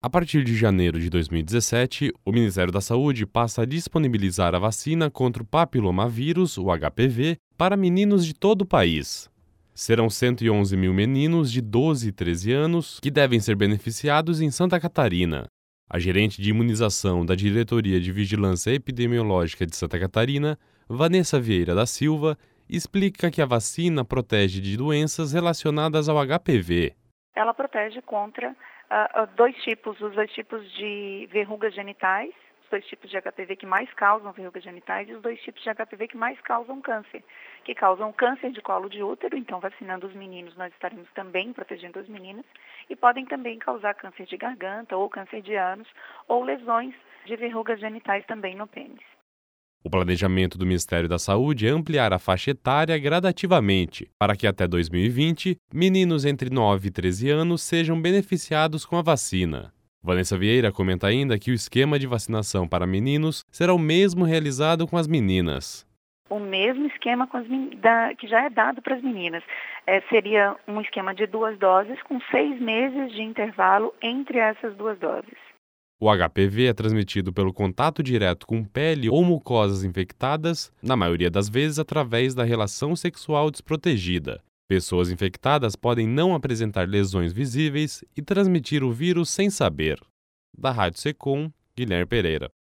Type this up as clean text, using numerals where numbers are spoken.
A partir de janeiro de 2017, o Ministério da Saúde passa a disponibilizar a vacina contra o papilomavírus, o HPV, para meninos de todo o país. Serão 111 mil meninos de 12 e 13 anos que devem ser beneficiados em Santa Catarina. A gerente de imunização da Diretoria de Vigilância Epidemiológica de Santa Catarina, Vanessa Vieira da Silva, explica que a vacina protege de doenças relacionadas ao HPV. Ela protege contra os dois tipos de verrugas genitais, os dois tipos de HPV que mais causam verrugas genitais e os dois tipos de HPV que mais causam câncer, que causam câncer de colo de útero. Então, vacinando os meninos, nós estaremos também protegendo as meninas, e podem também causar câncer de garganta ou câncer de ânus ou lesões de verrugas genitais também no pênis. O planejamento do Ministério da Saúde é ampliar a faixa etária gradativamente, para que até 2020, meninos entre 9 e 13 anos sejam beneficiados com a vacina. Vanessa Vieira comenta ainda que o esquema de vacinação para meninos será o mesmo realizado com as meninas. O mesmo esquema que já é dado para as meninas. Seria um esquema de 2 doses com 6 meses de intervalo entre essas 2 doses. O HPV é transmitido pelo contato direto com pele ou mucosas infectadas, na maioria das vezes através da relação sexual desprotegida. Pessoas infectadas podem não apresentar lesões visíveis e transmitir o vírus sem saber. Da Rádio Secom, Guilherme Pereira.